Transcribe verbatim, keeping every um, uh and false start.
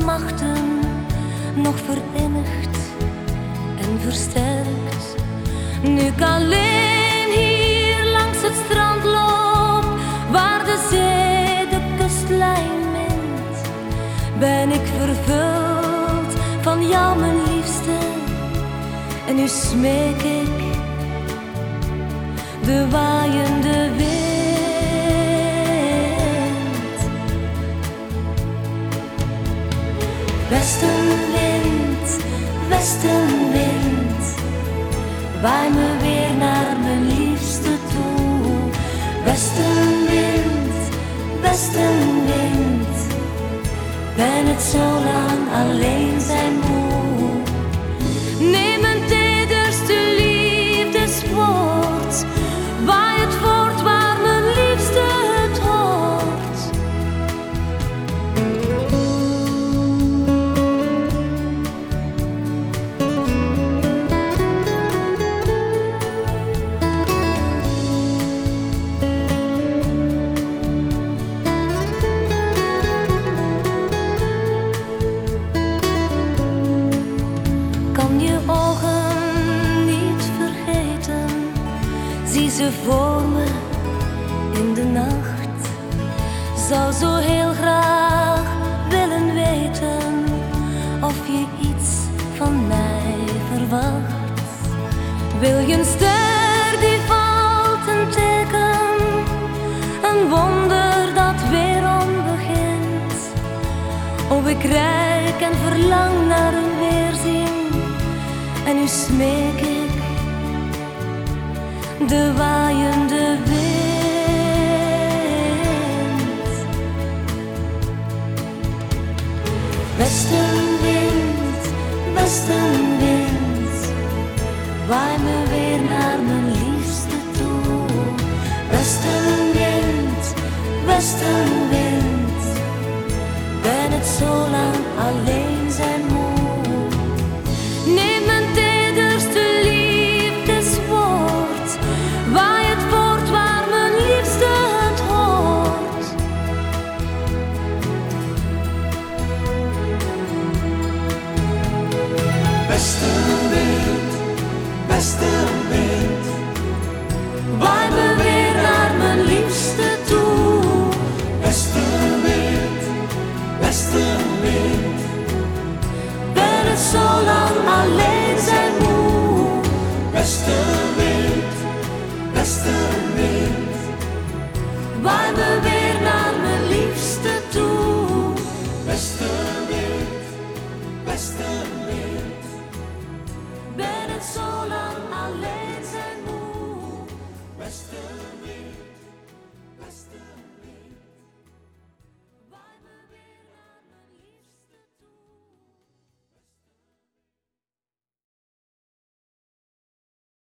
machten nog verenigd en versterkt. Nu ik alleen hier langs het strand loop, waar de zee de kustlijn mint, ben ik vervuld van jou, mijn liefste. En nu smeek ik de waaiende wind. Westenwind, westenwind, waai me weer naar mijn liefste toe. Westenwind, westenwind, ben het zo lang alleen zijn moe. Neem mijn tederste liefdeswoord, waai het voort waar mijn liefste het hoort. Kan je ogen niet vergeten, zie ze voor me in de nacht. Zou zo heel graag willen weten of je iets van mij verwacht. Wil je een ster die valt, een teken, een wonder dat weerom begint? Oh, ik reik en verlang naar een weerzien. En nu smeek ik de waaiende wind. Westenwind, westenwind, waai me weer naar mijn liefste toe. Westenwind, westenwind, ben het zo lang alleen zijn moe. Neem mijn tederste liefdeswoord, waai het voort waar mijn liefste het hoort. Westenwind, westenwind, Waai me weer naar mijn liefste toe. westenwind, westenwind, Ben het zo lang alleen zijn moe. westenwind, westenwind. Waai me weer